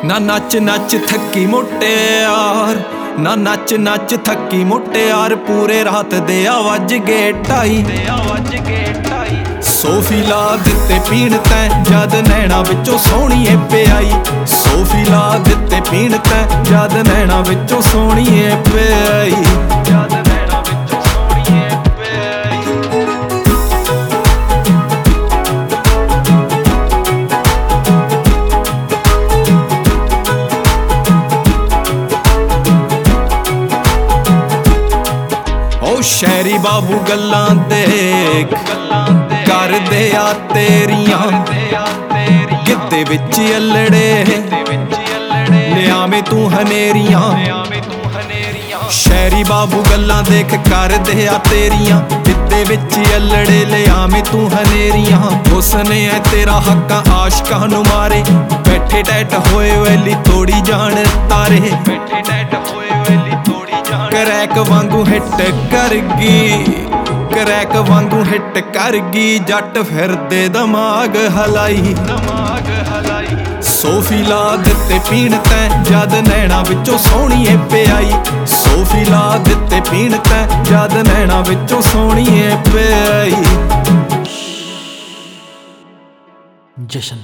ना नच नच थकी मुटियार, ना नच नच थकी मुटियार, पूरे रात दे वज गए ढाई। सोफी ला दिते पीण तैं जद नैना विचों सोहणीए प्याई। सोफी ला दिते पीण तैं जद नैना विचों सोहणीए प्याई। शहरी बाबू गल्लां देख करदे आ तेरियां, गिद्दे विच अल्लड़े लियावें तू हनेरियां। शहरी बाबू गल्लां देख करदे आ तेरियां, गिद्दे विच अल्लड़े लियावें तू हनेरियां। हुस्न है तेरा हक्कां आशकां नूं मारे, बैठे टैट होए वैली तोड़ी जाण तारे। करैक वांगू हिट कर गई, करैक वांगू हिट कर गई, जट फिरदे दिमाग हलाई। सोफी ला दिते पीण तैं जद नैना विचों सोहणीए प्याई। सोफी ला दिते पीण तैं जद नैना विचों सोहणीए प्याई। जशन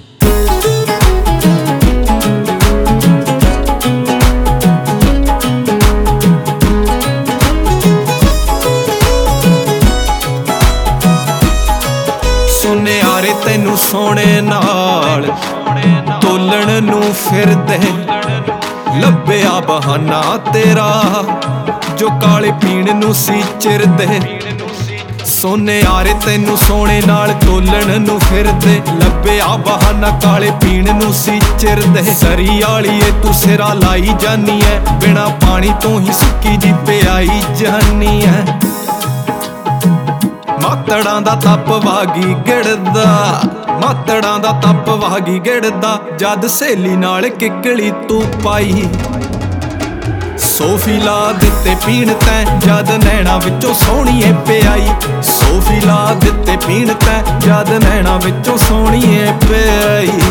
सुनियारे तैनू सोने नाल तोलण नू फिरदे, लभ्या बहाना तेरा जो काले पीण नू सी चिरदे। सुनियारे तैनू सोने नाल तोलण नू फिरदे, लभ्या बहाना काले पीण नू सी चिरदे। सरी वालीए तू सिरा लाई जानी है, बिना पानी तो ही सुक्की जी प्याई जानी है। मातड़ां दा तप वागी गिड़दा, मातड़ां दा तप वागी गिड़दा, जद सहेली नाल किकली तू पाई। सोफी ला दिते पीण तैं जद नैना विचों सोहणीए प्याई। सोफी ला दिते पीण तैं जद नैना विचों सोहणीए प्याई।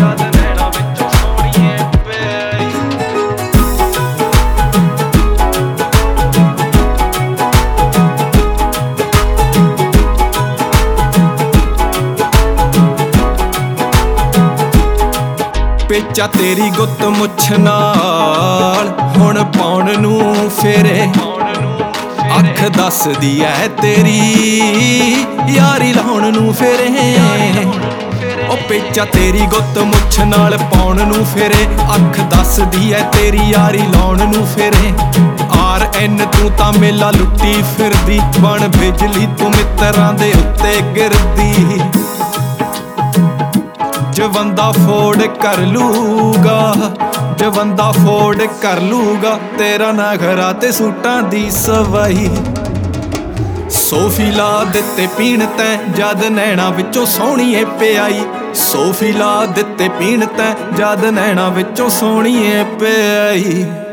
पेचा तेरी गुत्त मुछ नाल हुण पाउण नूं फेरे, अख दसदी ऐ तेरी यारी लाउण नूं फेरे। ओ पेचा तेरी गुत्त मुछ नाल पाउण नूं फेरे, अख दसदी ऐ तेरी यारी लाउण नूं फेरे। RN तू तां मेला लुट्टी फिरदी, बण बिजली तू मित्तरां दे उत्ते गिरदी। जवंदा फोड़ कर लूगा, जवंदा फोड़ कर लूगा, तेरा नखरा ते सूटां दी सवाई। सोफी ला दिते पीण तैं जद नैना विचों सोहणीए प्याई। सोफी ला दिते पीण तैं जद नैना विचों सोहणीए प्याई।